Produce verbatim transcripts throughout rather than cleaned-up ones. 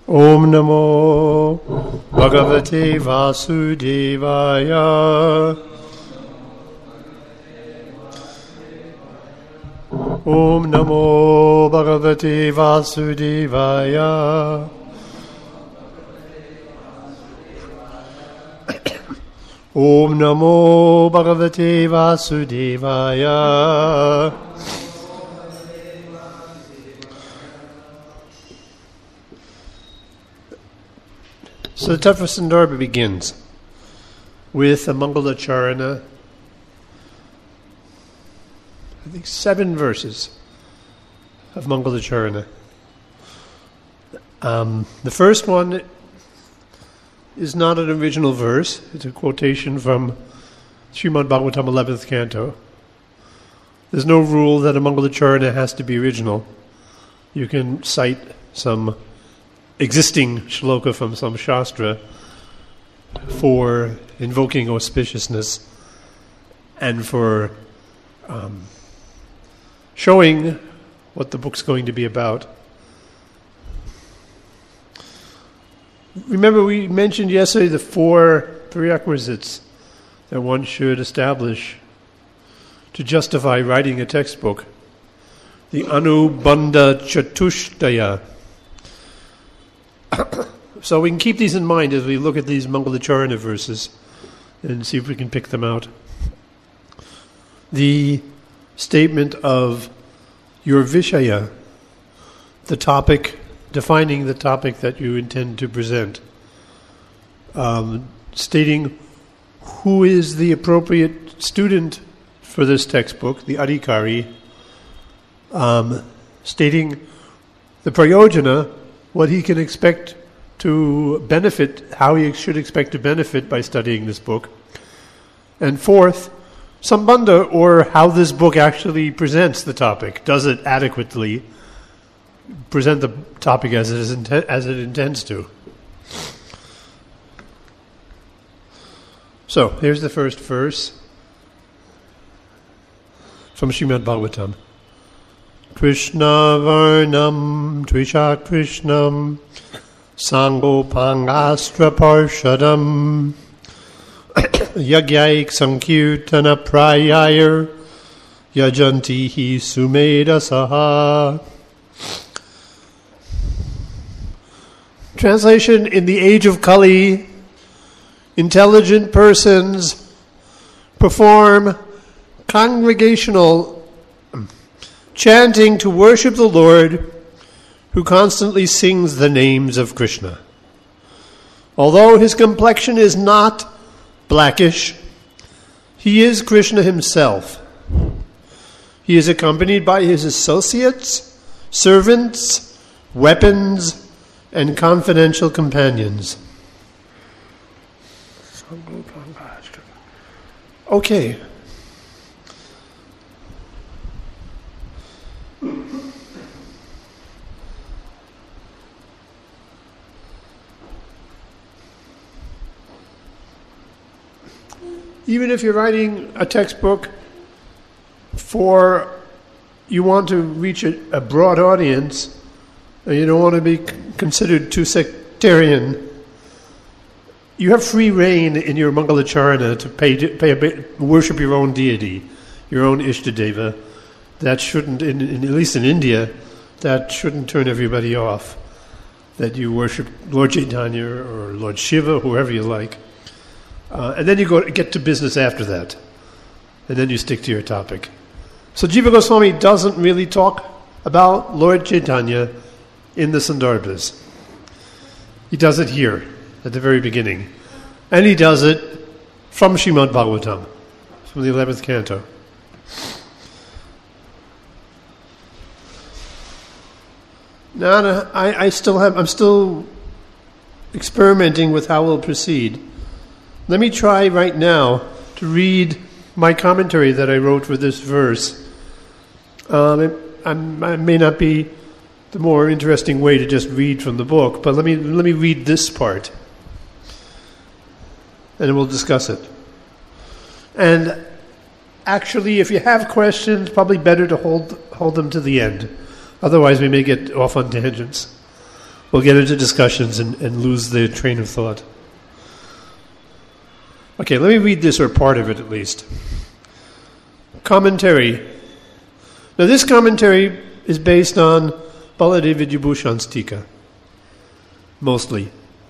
Om Namo Bhagavate Vasudevaya. Om Namo Bhagavate Vasudevaya. Om Namo Bhagavate Vasudevaya. So the Tattva Sandarbha begins with a Mangalacharana, I think seven verses of Mangalacharana. Um, the first one is not an original verse. It's a quotation from Srimad Bhagavatam eleventh Canto. There's no rule that a Mangalacharana has to be original. You can cite some existing shloka from some shastra for invoking auspiciousness and for um, showing what the book's going to be about. Remember, we mentioned yesterday the four prerequisites that one should establish to justify writing a textbook. The Anubandha Chatushtaya. So we can keep these in mind as we look at these Mangalacharana verses and see if we can pick them out. The statement of your Vishaya, the topic, defining the topic that you intend to present, um, stating who is the appropriate student for this textbook, the Adhikari, um, stating the Prayojana, what he can expect to benefit, how he should expect to benefit by studying this book. And fourth, Sambandha, or how this book actually presents the topic. Does it adequately present the topic as it is inten- as it intends to? So, here's the first verse from Srimad Bhagavatam. Krishna Varnam Trisha Krishnam Sangopangastra Parshadam Yagyaik Sankirtana Prayayar Yajantihi Sumeda Saha. Translation: in the age of Kali, intelligent persons perform congregational chanting to worship the Lord, who constantly sings the names of Krishna. Although his complexion is not blackish, he is Krishna himself. He is accompanied by his associates, servants, weapons, and confidential companions. Okay. Even if you're writing a textbook for, you want to reach a, a broad audience, and you don't want to be c- considered too sectarian, you have free reign in your Mangalacharana to pay, pay a bit, worship your own deity, your own Ishtadeva. That shouldn't, in, in, at least in India, that shouldn't turn everybody off. That you worship Lord Chaitanya or Lord Shiva, whoever you like. Uh, and then you go get to business after that. And then you stick to your topic. So Jiva Goswami doesn't really talk about Lord Chaitanya in the Sandarbhas. He does it here, at the very beginning. And he does it from Srimad Bhagavatam, from the eleventh Canto. Now, I, I still have, I'm still experimenting with how we'll proceed. Let me try right now to read my commentary that I wrote for this verse. Um, it, I may not be the more interesting way to just read from the book, but let me let me read this part, and then we'll discuss it. And actually, if you have questions, probably better to hold hold them to the end. Otherwise, we may get off on tangents. we'll get into discussions and, and lose the train of thought. Okay, let me read this, or part of it at least. Commentary. Now this commentary is based on Baladev Vidyabhushan's Tika, mostly.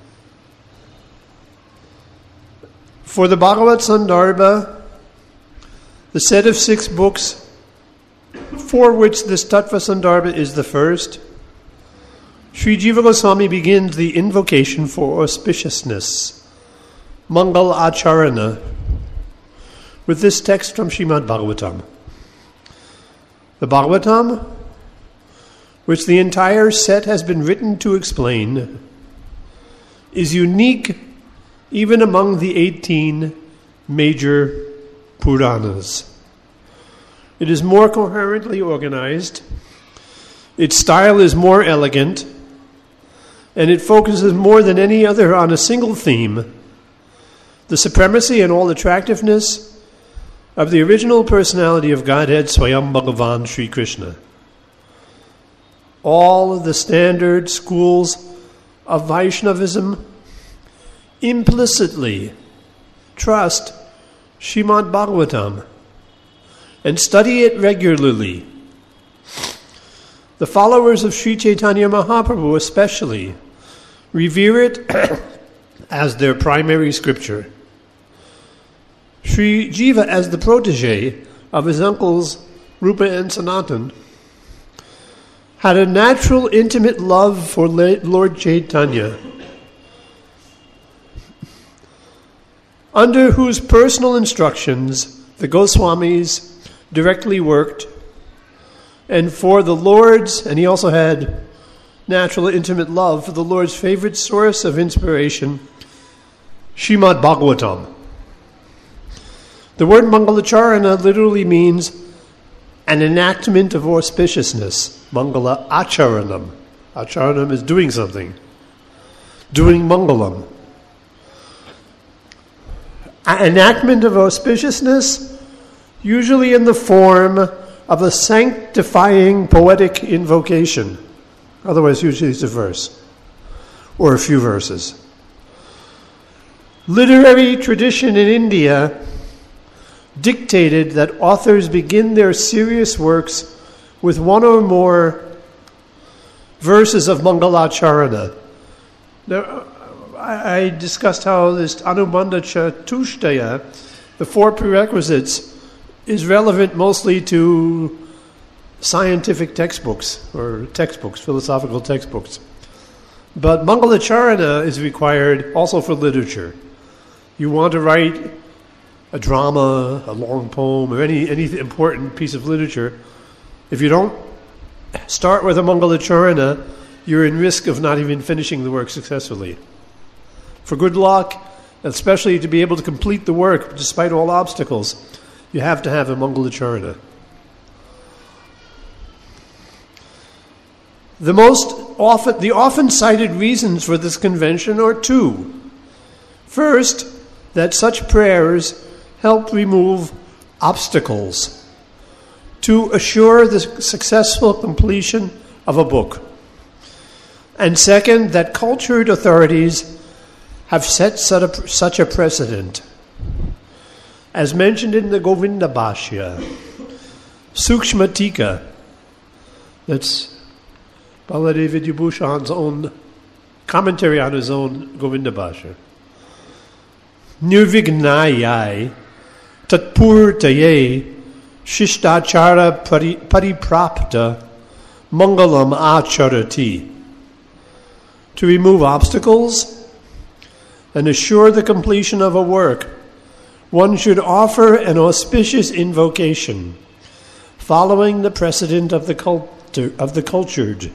For the Bhagavad Sandarbha, the set of six books for which this Tattva Sandarbha is the first, Sri Jiva Goswami begins the invocation for auspiciousness, Mangal Acharana, with this text from Srimad Bhagavatam. The Bhagavatam, which the entire set has been written to explain, is unique even among the eighteen major Puranas. It is more coherently organized, its style is more elegant, and it focuses more than any other on a single theme, the supremacy and all attractiveness of the original personality of Godhead, Swayam Bhagavan Sri Krishna. All the standard schools of Vaishnavism implicitly trust Srimad Bhagavatam and study it regularly. The followers of Sri Chaitanya Mahaprabhu especially revere it as their primary scripture. Sri Jiva, as the protege of his uncles Rupa and Sanatan, had a natural intimate love for Lord Chaitanya, under whose personal instructions the Goswamis directly worked, and for the Lord's, and he also had natural intimate love for the Lord's favorite source of inspiration, Srimad Bhagavatam. The word Mangalacharana literally means an enactment of auspiciousness. Mangala Acharanam. Acharanam is doing something. Doing Mangalam. An enactment of auspiciousness, usually in the form of a sanctifying poetic invocation. Otherwise, usually it's a verse or a few verses. Literary tradition in India dictated that authors begin their serious works with one or more verses of Mangalacharana. Now, I discussed how this Anubandha Chatushtaya, the four prerequisites, is relevant mostly to scientific textbooks, or textbooks, philosophical textbooks. But Mangalacharana is required also for literature. You want to write a drama, a long poem, or any, any important piece of literature, if you don't start with a Mangalacharana, you're in risk of not even finishing the work successfully. For good luck, especially to be able to complete the work despite all obstacles, you have to have a Mangalacharana. The most often, the often cited reasons for this convention are two. First, that such prayers help remove obstacles to assure the successful completion of a book. And second, that cultured authorities have set such a precedent. As mentioned in the Govinda Bhashya, Sukshma Tika, that's Baladev Vidyabhushan's own commentary on his own Govinda Bhashya. Nirvignayai tatpurtaye shishtachara pariprapta mangalam acharati. To remove obstacles and assure the completion of a work, one should offer an auspicious invocation, following the precedent of the culture, of the cultured.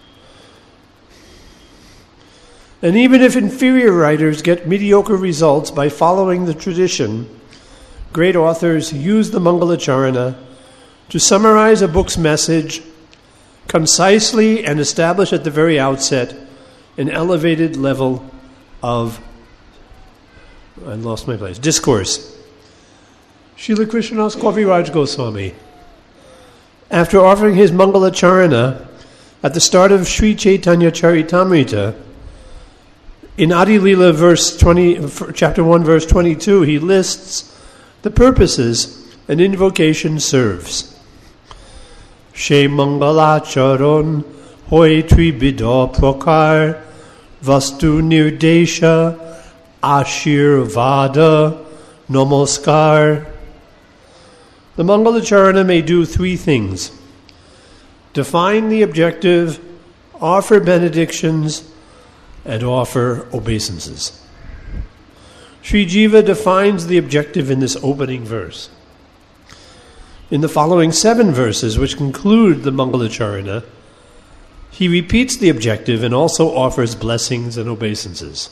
And even if inferior writers get mediocre results by following the tradition, great authors use the Mangalacharana to summarize a book's message concisely and establish at the very outset an elevated level of, I lost my place, discourse. Srila Krishnadas Kaviraj Goswami, after offering his Mangalacharana, At the start of Sri Chaitanya Charitamrita, in Adi Lila verse twenty, chapter one, verse twenty-two, he lists the purposes an invocation serves. She Mangala Charon Hoi Tribido Prokar Vastu Nirdesha Ashirvada Namaskar. The Mangalacharana may do three things: define the objective, offer benedictions, and offer obeisances. Sri Jiva defines the objective in this opening verse. In the following seven verses, which conclude the Mangalacharana, he repeats the objective and also offers blessings and obeisances.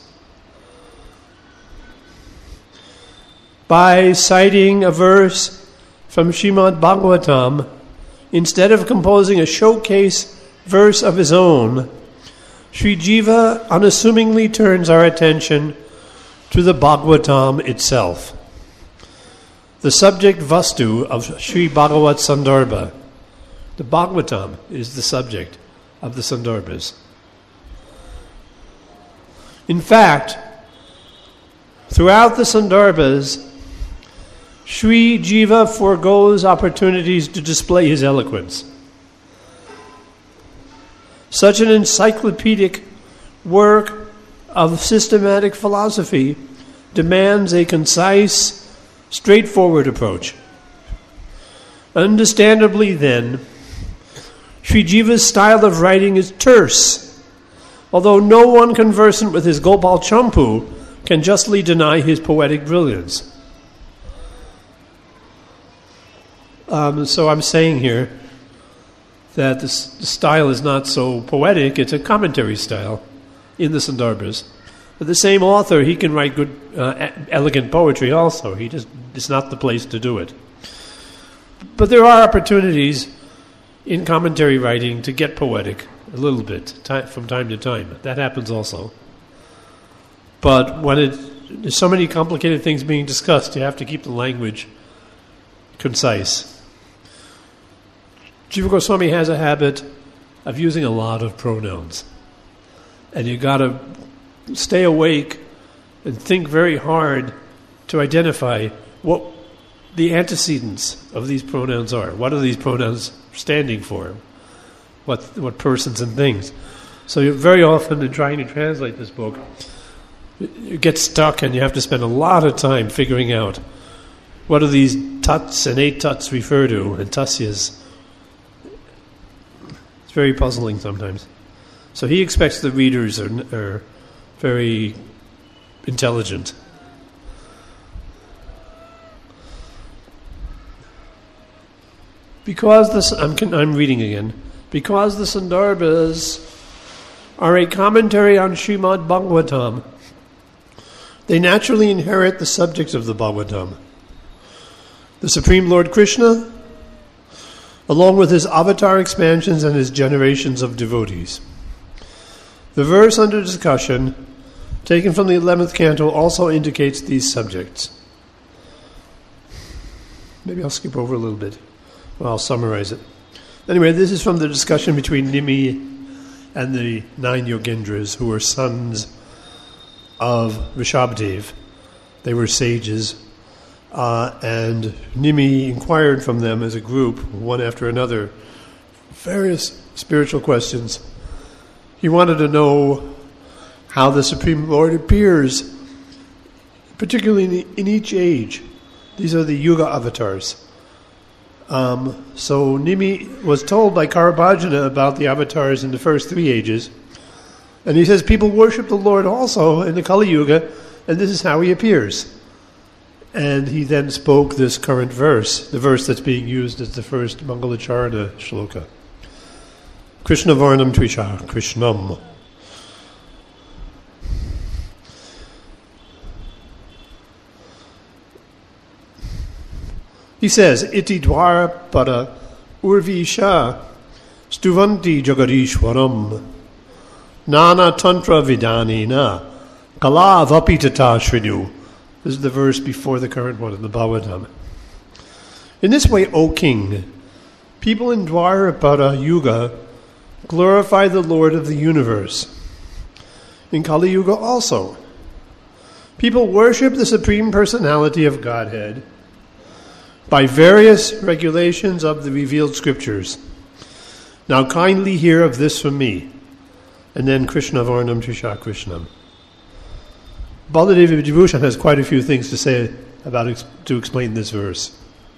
By citing a verse from Srimad Bhagavatam, instead of composing a showcase verse of his own, Sri Jiva unassumingly turns our attention to the Bhagavatam itself, the subject vastu of Sri Bhagavat Sandarbha. The Bhagavatam is the subject of the Sandarbhas. In fact, throughout the Sandarbhas, Sri Jiva forgoes opportunities to display his eloquence. Such an encyclopedic work of systematic philosophy demands a concise, straightforward approach. Understandably, then, Sri Jiva's style of writing is terse, although no one conversant with his Gopal Champu can justly deny his poetic brilliance. Um, so I'm saying here that this, the style is not so poetic, it's a commentary style in the Sandarbhas. But the same author, he can write good, uh, elegant poetry also. He just, it's not the place to do it. But there are opportunities in commentary writing to get poetic a little bit time, from time to time. That happens also. But when it, there's so many complicated things being discussed, you have to keep the language concise. Jiva Goswami has a habit of using a lot of pronouns. And you got to stay awake and think very hard to identify what the antecedents of these pronouns are. What are these pronouns standing for? What what persons and things? So you're very often in trying to translate this book, you get stuck and you have to spend a lot of time figuring out what do these tuts and eight tuts refer to, and tasyas. It's very puzzling sometimes. So he expects the readers are, are very intelligent. Because the I'm, I'm reading again. Because the Sandarbhas are a commentary on Srimad Bhagavatam, they naturally inherit the subject of the Bhagavatam. The Supreme Lord Krishna, along with his avatar expansions and his generations of devotees. The verse under discussion, taken from the eleventh canto, also indicates these subjects. Maybe I'll skip over a little bit. Well, I'll summarize it. Anyway, this is from the discussion between Nimi and the nine Yogendras, who were sons of Rishabdev. They were sages. Uh, and Nimi inquired from them as a group, one after another, various spiritual questions. He wanted to know how the Supreme Lord appears, particularly in, in each age. These are the Yuga avatars. Um, so Nimi was told by Karabhajana about the avatars in the first three ages. And he says people worship the Lord also in the Kali Yuga, and this is how he appears. And he then spoke this current verse, the verse that's being used as the first Mangalacharana shloka. Krishna Varnam Trisha, Krishnam. He says, Iti dwara pada urvisha stuvanti jagarishwaram nana tantra vidanina kala vapitata shridu. This is the verse before the current one in the Bhagavatam. In this way, O king, people in Dwarapada Yuga glorify the Lord of the universe. In Kali Yuga also, people worship the Supreme Personality of Godhead by various regulations of the revealed scriptures. Now kindly hear of this from me. And then Krishna Varnam Trisha Krishnam. Baladeva Vibhushan has quite a few things to say about to explain this verse.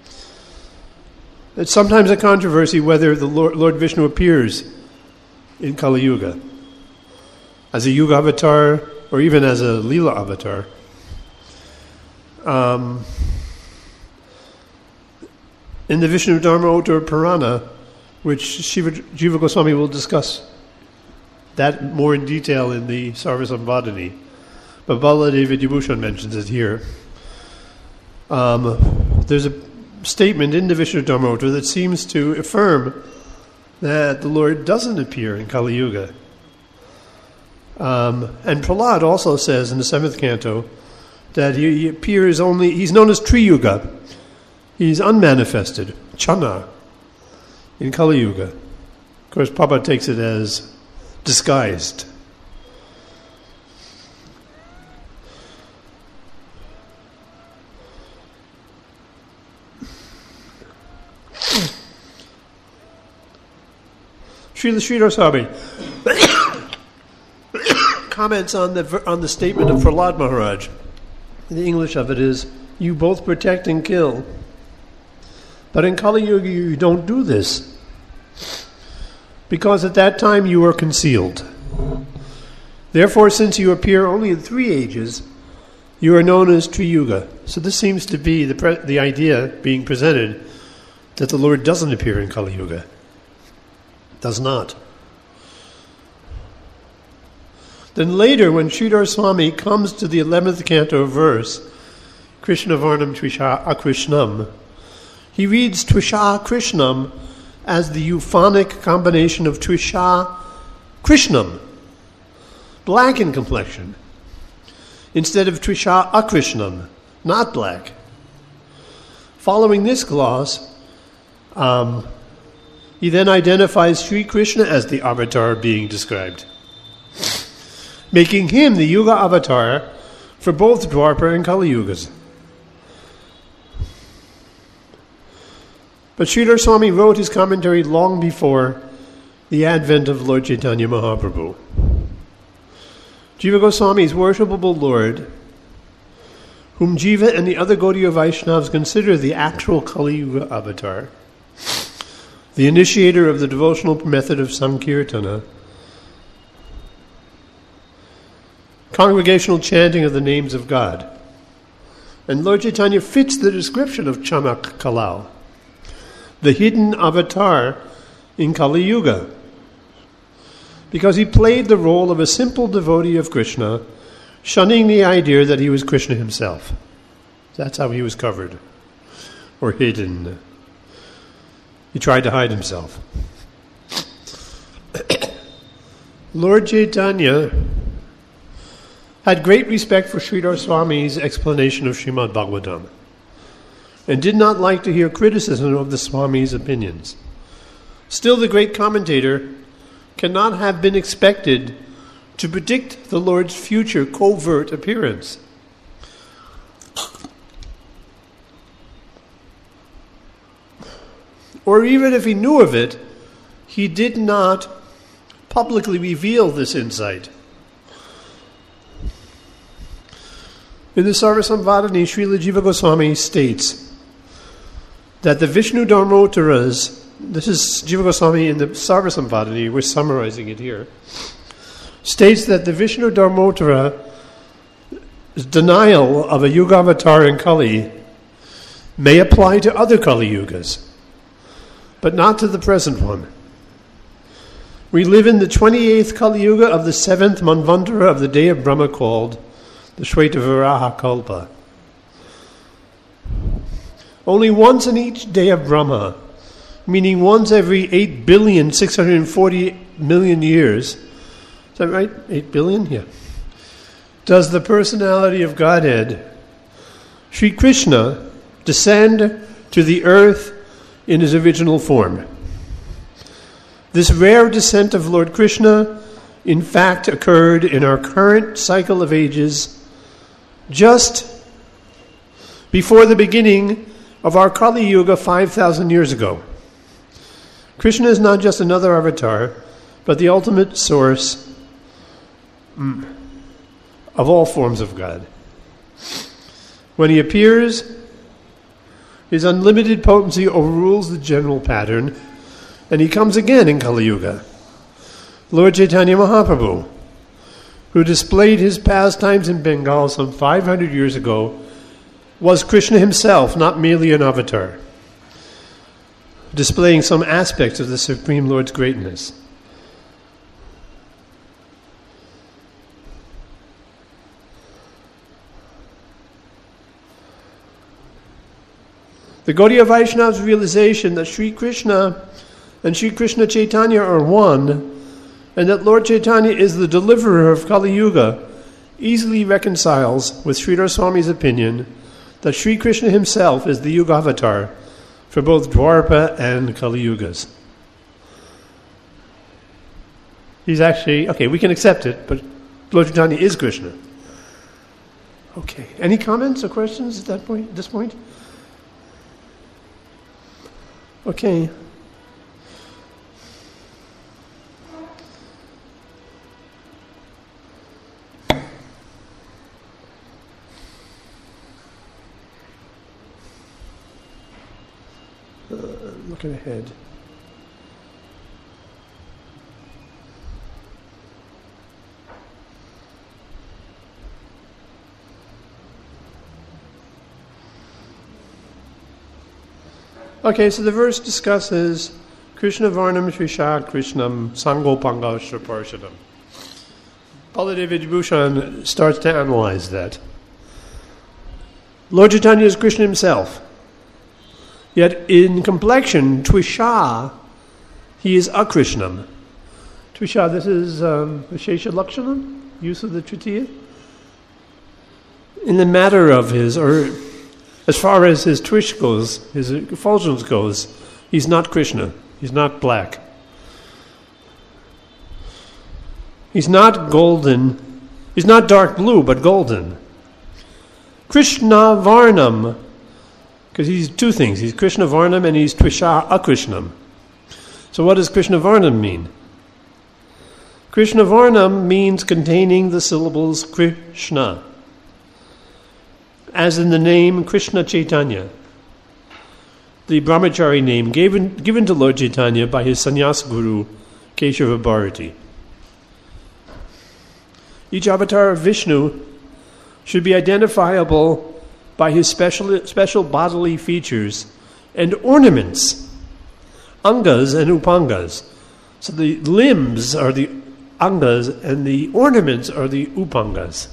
It's sometimes a controversy whether the Lord, Lord Vishnu appears in Kali Yuga as a Yuga avatar or even as a Leela avatar. Um, in the Vishnu Dharma Uttara Purana, which Shiva, Jiva Goswami will discuss that more in detail in the Sarvasambhadani, but Baladeva Vibhushan mentions it here. Um, there's a statement in the Vishnu Dharma Uttara that seems to affirm that the Lord doesn't appear in Kali Yuga. Um, and Prahlad also says in the seventh canto that he, he appears only, he's known as Tri-Yuga. He's unmanifested, Chana, in Kali Yuga. Of course, Prabhupada takes it as disguised. Srila Sridhar Swami comments on the on the statement of Prahlad Maharaj. The English of it is, you both protect and kill. But in Kali Yuga you don't do this, because at that time you are concealed. Therefore, since you appear only in three ages, you are known as Tri-Yuga. So this seems to be the pre- the idea being presented, that the Lord doesn't appear in Kali Yuga. Does not. Then later, when Sridhar Swami comes to the eleventh canto verse, Krishna Varnam Trisha Akrishnam, he reads Trisha Krishnam as the euphonic combination of Trisha Krishnam, black in complexion, instead of Trisha Akrishnam, not black. Following this gloss, um, he then identifies Sri Krishna as the avatar being described, making him the Yuga avatar for both Dwapara and Kali Yugas. But Sridhar Swami wrote his commentary long before the advent of Lord Chaitanya Mahaprabhu. Jiva Goswami's worshipable Lord, whom Jiva and the other Gaudiya Vaishnavas consider the actual Kali Yuga avatar, the initiator of the devotional method of Sankirtana, congregational chanting of the names of God. And Lord Chaitanya fits the description of Chamak Kalau, the hidden avatar in Kali Yuga, because he played the role of a simple devotee of Krishna, shunning the idea that he was Krishna himself. That's how he was covered, or hidden. He tried to hide himself. Lord Chaitanya had great respect for Sridhar Swami's explanation of Srimad Bhagavatam, and did not like to hear criticism of the Swami's opinions. Still, the great commentator cannot have been expected to predict the Lord's future covert appearance. Or even if he knew of it, he did not publicly reveal this insight. In the Sarvasambhadani, Srila Jiva Goswami states that the Vishnu Dharmottaras, this is Jiva Goswami in the Sarvasambhadani, we're summarizing it here, states that the Vishnu Dharmottara's denial of a Yuga avatar in Kali may apply to other Kali Yugas, but not to the present one. We live in the twenty-eighth Kali Yuga of the seventh Manvantara of the day of Brahma, called the Shvetavaraha Kalpa. Only once in each day of Brahma, meaning once every eight billion six hundred forty million years, is that right? eight billion? Yeah. Does the personality of Godhead, Sri Krishna, descend to the earth in his original form. This rare descent of Lord Krishna, in fact, occurred in our current cycle of ages just before the beginning of our Kali Yuga five thousand years ago. Krishna is not just another avatar, but the ultimate source mm, of all forms of God. When he appears, his unlimited potency overrules the general pattern, and he comes again in Kali Yuga. Lord Chaitanya Mahaprabhu, who displayed his pastimes in Bengal some five hundred years ago, was Krishna himself, not merely an avatar, displaying some aspects of the Supreme Lord's greatness. The Gaudiya Vaishnav's realization that Sri Krishna and Sri Krishna Chaitanya are one, and that Lord Chaitanya is the deliverer of Kali Yuga, easily reconciles with Sridhar Swami's opinion that Sri Krishna himself is the Yuga avatar for both Dwarpa and Kali Yugas. He's actually, okay, we can accept it, but Lord Chaitanya is Krishna. Okay, any comments or questions at that point, at this point? Okay. Uh, looking ahead. Okay, so the verse discusses Krishna Varnam Shrisha Krishnam Sangopanga Shraparshadam. Baladeva Vibhushan starts to analyze that. Lord Chaitanya is Krishna himself. Yet in complexion, Tvisha, he is Akrishnam. Tvisha, this is um, Vishesha Lakshanam, use of the Tritiya. In the matter of his, or as far as his twish goes, his effulgence goes, he's not Krishna. He's not black. He's not golden. He's not dark blue, but golden. Krishna Varnam, because he's two things. He's Krishna Varnam and he's Tvisha Akrishnam. So what does Krishna Varnam mean? Krishna Varnam means containing the syllables Krishna, as in the name Krishna Chaitanya, the brahmachari name given, given to Lord Chaitanya by his sannyas guru, Keshava Bharati. Each avatar of Vishnu should be identifiable by his special, special bodily features and ornaments, angas and upangas. So the limbs are the angas and the ornaments are the upangas.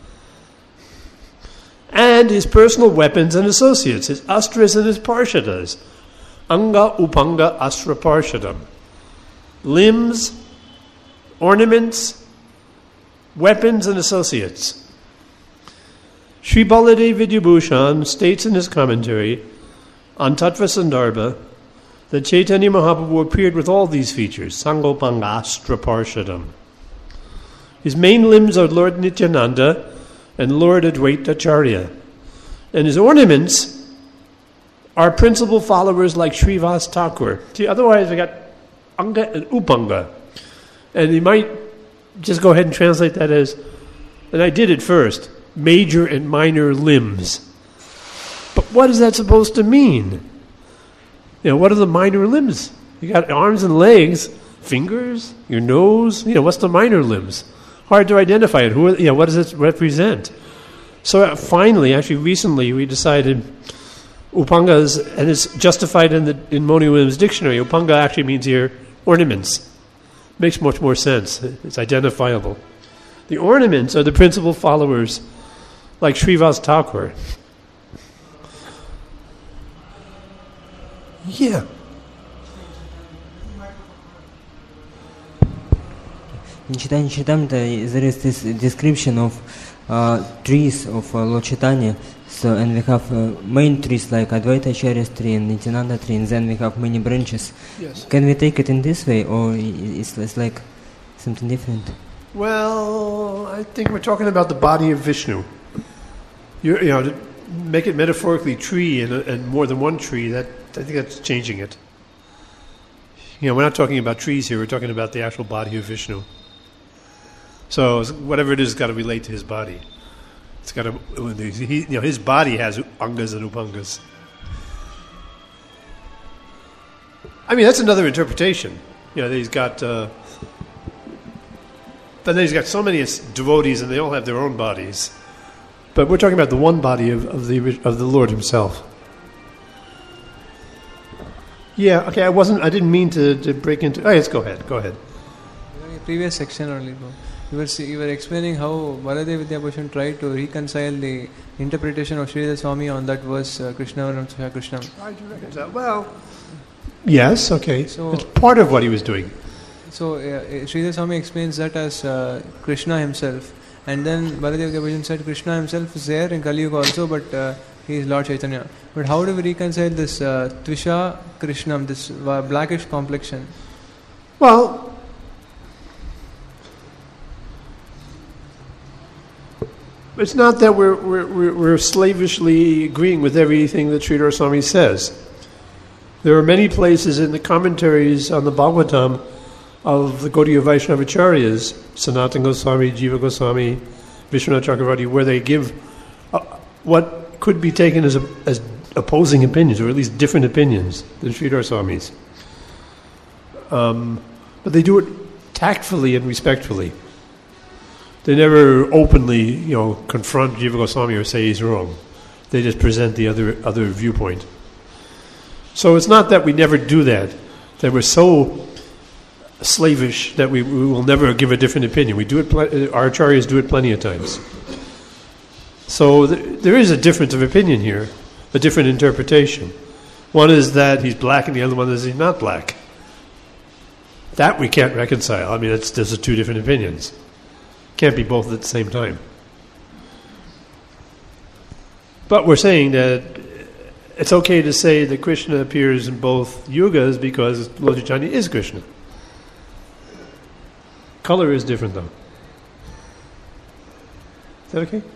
And his personal weapons and associates, his astras and his parshadas. Anga upanga astra parshadam. Limbs, ornaments, weapons and associates. Sri Baladeva Vidyabhushan states in his commentary on Tattva Sandarbha that Chaitanya Mahaprabhu appeared with all these features, Sangopangastra Parshadam. His main limbs are Lord Nityananda and Lord Advaita Acharya. And his ornaments are principal followers like Srivas Thakur. See, otherwise we got Anga and Upanga. And you might just go ahead and translate that as, and I did it first, major and minor limbs. But what is that supposed to mean? You know, what are the minor limbs? You got arms and legs, fingers, your nose. You know, what's the minor limbs? Hard to identify it. Who? You know, what does it represent? So uh, finally, actually recently, we decided upangas, and it's justified in the in Moni Williams' dictionary. Upanga actually means here ornaments. Makes much more sense. It's identifiable. The ornaments are the principal followers, like Srivas Thakur. Yeah. In Chaitanya Charitamrita, there is this description of uh, trees of uh, Lord Chaitanya, So, and we have uh, main trees like Advaita Acharya's tree and Nityananda tree, and then we have many branches. Yes. Can we take it in this way, or it's, it's like something different? Well, I think we're talking about the body of Vishnu. You, you know, to make it metaphorically tree and, and more than one tree, that I think that's changing it. You know, we're not talking about trees here, we're talking about the actual body of Vishnu. So whatever it is, it's got to relate to his body. It's got to, he, you know, his body has angas and upangas. I mean, that's another interpretation. You know, he's got, uh, but then he's got so many devotees, and they all have their own bodies. But we're talking about the one body of, of the of the Lord Himself. Yeah. Okay. I wasn't. I didn't mean to, to break into. Oh, yes. Go ahead. Go ahead. In the previous section only, bro. You were see, you were explaining how Baladev Vidyabhushan tried to reconcile the interpretation of Sridhar Swami on that verse, uh, Krishna Varam Krishna. Tried to reconcile. Well, yes. Okay. So it's part of what he was doing. So uh, Sridhar Swami explains that as uh, Krishna himself, and then Baladev Vidyabhushan said Krishna himself is there in Kali Yuga also, but uh, he is Lord Chaitanya. But how do we reconcile this uh, Tvisha Krishnam, this uh, blackish complexion? Well, it's not that we're, we're, we're slavishly agreeing with everything that Sridhar Swami says. There are many places in the commentaries on the Bhagavatam of the Gaudiya Vaishnava Acharyas, Sanatana Goswami, Jiva Goswami, Vishwanath Chakravarti, where they give uh, what could be taken as, a, as opposing opinions, or at least different opinions than Sridhar Swami's. Um, but they do it tactfully and respectfully. They never openly, you know, confront Jiva Goswami or say he's wrong. They just present the other other viewpoint. So it's not that we never do that, that we're so slavish that we, we will never give a different opinion. We do it. Pl- our acharyas do it plenty of times. So th- there is a difference of opinion here, a different interpretation. One is that he's black, and the other one is he's not black. That we can't reconcile. I mean, it's, those are two different opinions. Can't be both at the same time. But we're saying that it's okay to say that Krishna appears in both yugas because Lord Chaitanya is Krishna. Color is different, though. Is that okay?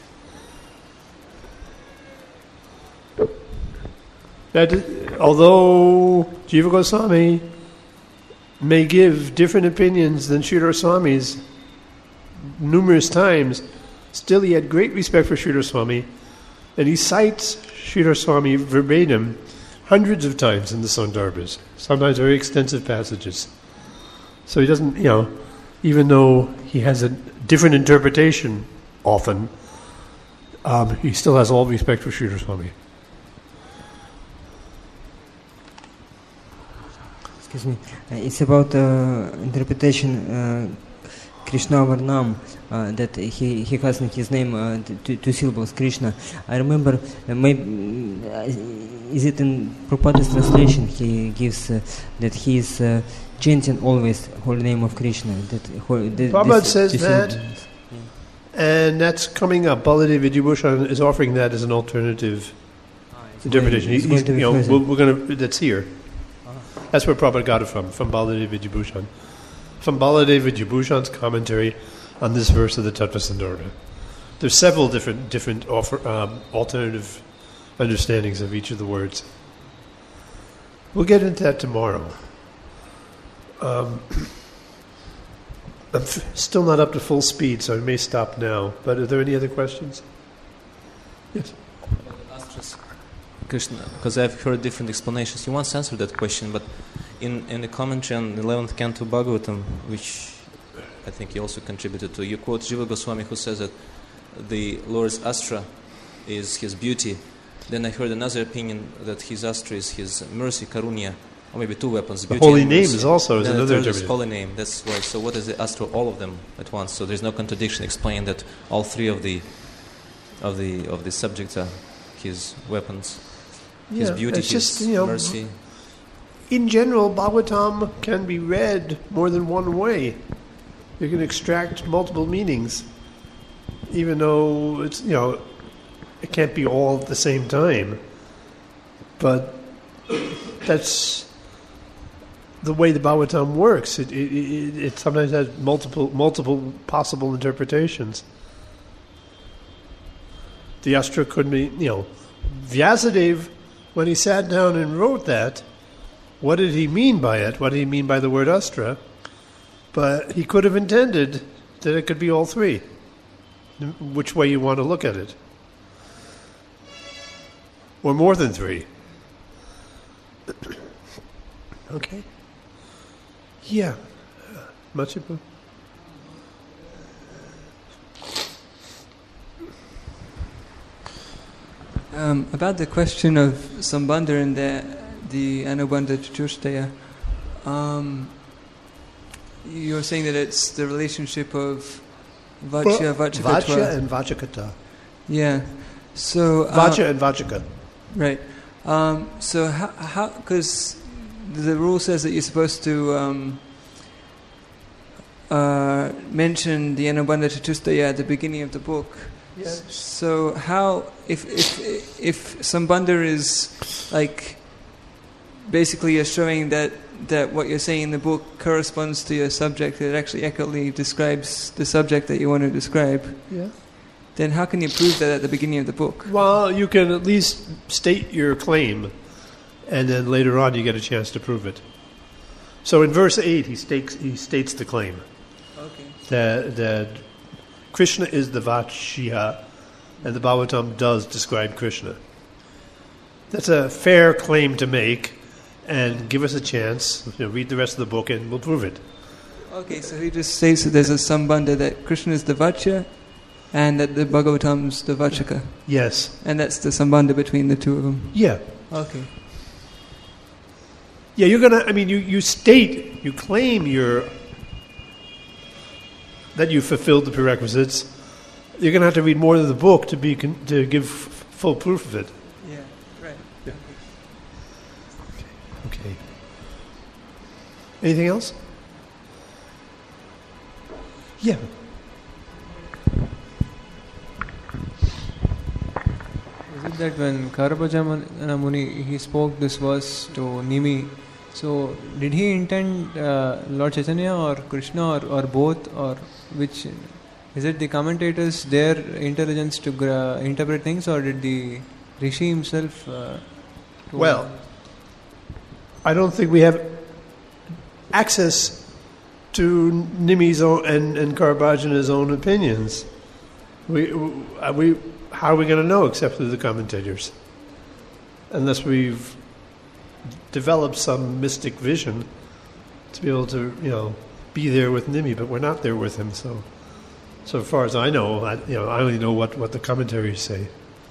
That, although Jiva Goswami may give different opinions than Sridhar Swami's numerous times, still he had great respect for Sridhar Swami, and he cites Sridhar Swami verbatim hundreds of times in the Sandarbhas, sometimes very extensive passages. So he doesn't, you know, even though he has a different interpretation often, um, he still has all respect for Sridhar Swami. Excuse me. Uh, it's about uh, interpretation uh, Krishna Varnam, uh, that he, he has in his name uh, two, two syllables, Krishna. I remember, uh, maybe, uh, is it in Prabhupada's translation, he gives uh, that he is uh, chanting always holy name of Krishna. That, that Prabhupada says that, yeah. And that's coming up. Baladev Vidyabhushan is offering that as an alternative ah, interpretation. Going, he's, he's, you know, we're, we're going to, that's here. Uh-huh. That's where Prabhupada got it from, from Baladev Vidyabhushan. From Baladev Vidyabhushan's commentary on this verse of the Tattva Sandarbha. There's several different different offer, um, alternative understandings of each of the words. We'll get into that tomorrow. Um, I'm f- still not up to full speed, so I may stop now. But are there any other questions? Yes. Krishna, because I've heard different explanations. You once answered that question, but in, in the commentary on the eleventh canto Bhagavatam, which I think you also contributed to, you quote Jiva Goswami, who says that the Lord's astra is his beauty. Then I heard another opinion that his astra is his mercy, karunya, or maybe two weapons. The holy name is also is then another the third is interpretation. holy name. That's why. So what is the astra? All of them at once. So there's no contradiction. Explain that all three of the of the of the subjects are his weapons. His Yeah, beauty, it's his just, you know, mercy. In general, Bhagavatam can be read more than one way. You can extract multiple meanings, even though it's, you know, it can't be all at the same time. But that's the way the Bhagavatam works. It, it, it, it sometimes has multiple multiple possible interpretations. The Astra could be, you know, Vyasadeva, when he sat down and wrote that, what did he mean by it? What did he mean by the word Astra? But he could have intended that it could be all three, which way you want to look at it. Or more than three. Okay. Yeah. Machipu. Um, about the question of Sambandha and the, the Anubandha Chatushtaya, um, you're saying that it's the relationship of Vachya, Vachakatva. Vachya and Vachakata. Yeah. So uh, Vacha and Vachaka. Right. Um, so how, how, because the rule says that you're supposed to um, uh, mention the Anubandha Chatushtaya at the beginning of the book. Yes. So how, if if if Sambandha is like basically you're showing that, that what you're saying in the book corresponds to your subject, it actually accurately describes the subject that you want to describe. Yeah. Then how can you prove that at the beginning of the book? Well, you can at least state your claim, and then later on you get a chance to prove it. So in verse eight, he states he states the claim. Okay. That that Krishna is the Vachya, and the Bhagavatam does describe Krishna. That's a fair claim to make, and give us a chance. You know, read the rest of the book, and we'll prove it. Okay, so he just says that there's a Sambandha that Krishna is the Vachya, and that the Bhagavatam's the Vachaka. Yes. And that's the Sambandha between the two of them. Yeah. Okay. Yeah, you're gonna. I mean, you, you state, you claim your that you fulfilled the prerequisites. You're gonna have to read more of the book to be con- to give f- full proof of it. Yeah. Right. Yeah. Okay. Anything else? Yeah. Is it that when Karabhajamana Muni, he spoke this verse to Nimi, so did he intend uh, Lord Chaitanya or Krishna or, or both, or which? Is it the commentators, their intelligence to gra- interpret things, or did the Rishi himself? Uh, Well, I don't think we have access to Nimi's own and, and Karabhajana's own opinions. We, we, how are we going to know except through the commentators? Unless we've developed some mystic vision to be able to, you know, be there with Nimi, but we're not there with him. So, so far as I know, I, you know, I only know what, what the commentaries say.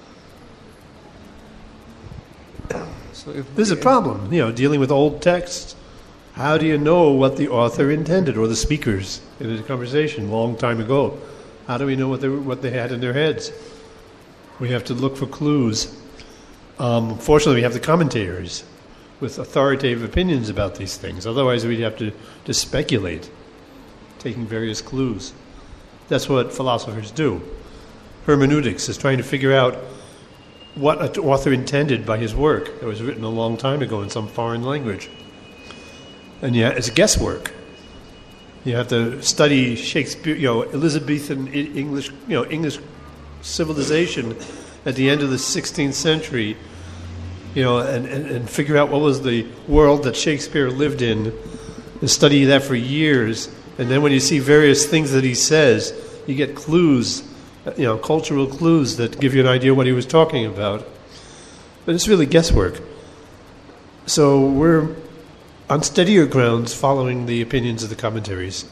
So if This is a problem, you know, dealing with old texts. How do you know what the author intended, or the speakers in a conversation a long time ago? How do we know what they what they had in their heads? We have to look for clues. Um, fortunately, we have the commentators with authoritative opinions about these things. Otherwise, we'd have to, to speculate, taking various clues. That's what philosophers do. Hermeneutics is trying to figure out what an author intended by his work that was written a long time ago in some foreign language. And yeah, it's guesswork. You have to study Shakespeare, you know, Elizabethan English, you know, English civilization at the end of the sixteenth century, you know, and, and, and figure out what was the world that Shakespeare lived in, and study that for years. And then when you see various things that he says, you get clues, you know, cultural clues that give you an idea what he was talking about. But it's really guesswork. So we're on steadier grounds following the opinions of the commentaries.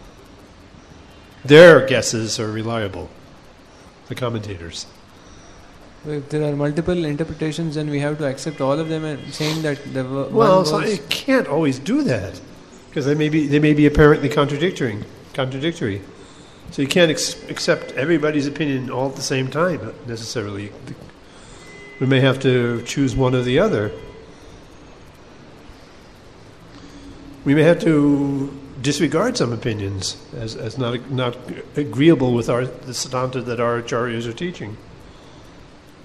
Their guesses are reliable, the commentators. if there are multiple interpretations, then we have to accept all of them and saying that the w- Well, one so was, it can't always do that, because they may be they may be apparently contradictory. Contradictory. So you can't ex- accept everybody's opinion all at the same time necessarily. We may have to choose one or the other. We may have to disregard some opinions as, as not not agreeable with our the Siddhanta that our acharyas are teaching.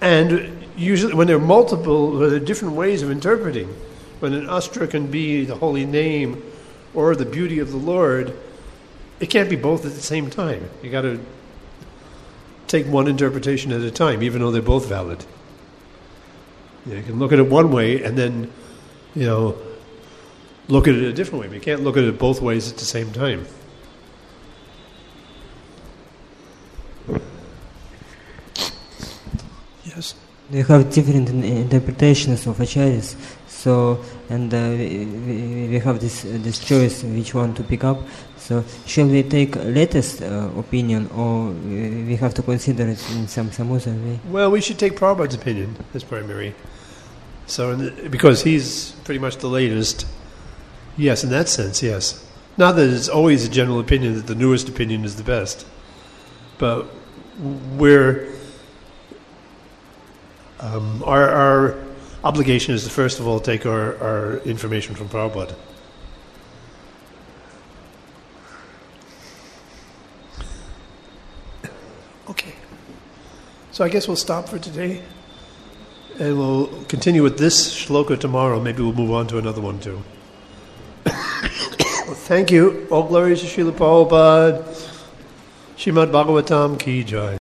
And usually when there are multiple, when there are different ways of interpreting, when an astra can be the holy name or the beauty of the Lord, it can't be both at the same time. You got to take one interpretation at a time, even though they're both valid. You can look at it one way and then, you know, look at it a different way. But you can't look at it both ways at the same time. Yes. We have different in- interpretations of acharyas, so and uh, we, we have this uh, this choice which one to pick up. So shall we take latest uh, opinion, or we we have to consider it in some some other way? Well, we should take Prabhupada's opinion as primary. So, in the, because he's pretty much the latest. Yes, in that sense, yes. Not that it's always a general opinion that the newest opinion is the best, but we're um, our our obligation is to first of all take our, our information from Prabhupada. Okay. So I guess we'll stop for today. And we'll continue with this shloka tomorrow. Maybe we'll move on to another one too. Thank you. All glories to Srila Prabhupada. Srimad Bhagavatam ki jai.